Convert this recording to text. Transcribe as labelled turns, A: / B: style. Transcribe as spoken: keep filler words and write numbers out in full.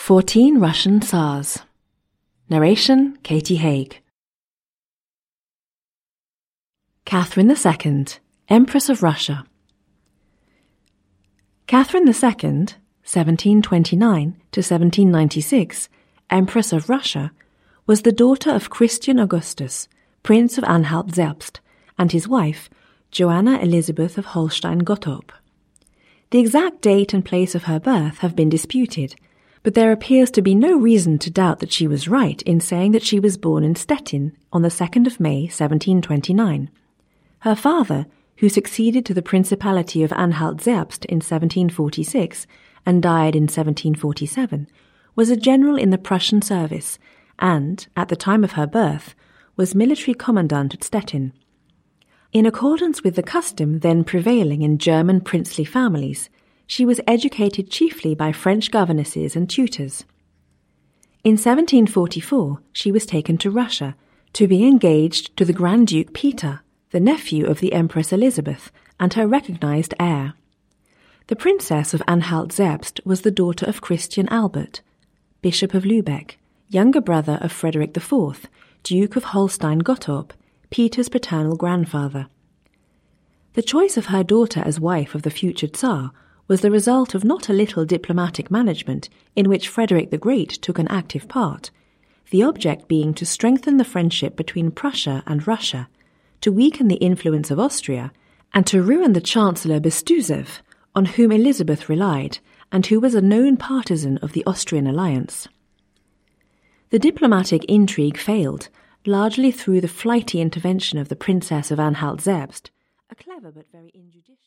A: Fourteen Russian Tsars. Narration Katie Haig. Catherine the Second, Empress of Russia. Catherine the Second, seventeen twenty-nine to seventeen ninety-six, Empress of Russia, was the daughter of Christian Augustus, Prince of Anhalt-Zerbst, and his wife, Joanna Elizabeth of Holstein-Gottorp. The exact date and place of her birth have been disputed, but there appears to be no reason to doubt that she was right in saying that she was born in Stettin on the second of May, seventeen twenty-nine. Her father, who succeeded to the Principality of Anhalt-Zerbst in seventeen forty-six and died in seventeen forty-seven, was a general in the Prussian service and, at the time of her birth, was military commandant at Stettin. In accordance with the custom then prevailing in German princely families, she was educated chiefly by French governesses and tutors. In seventeen forty-four, she was taken to Russia to be engaged to the Grand Duke Peter, the nephew of the Empress Elizabeth, and her recognized heir. The Princess of Anhalt-Zerbst was the daughter of Christian Albert, Bishop of Lübeck, younger brother of Frederick the Fourth, Duke of Holstein-Gottorp, Peter's paternal grandfather. The choice of her daughter as wife of the future Tsar was the result of not a little diplomatic management in which Frederick the Great took an active part, the object being to strengthen the friendship between Prussia and Russia, to weaken the influence of Austria, and to ruin the Chancellor Bestuzhev, on whom Elizabeth relied, and who was a known partisan of the Austrian alliance. The diplomatic intrigue failed, largely through the flighty intervention of the Princess of Anhalt-Zerbst, a clever but very injudicious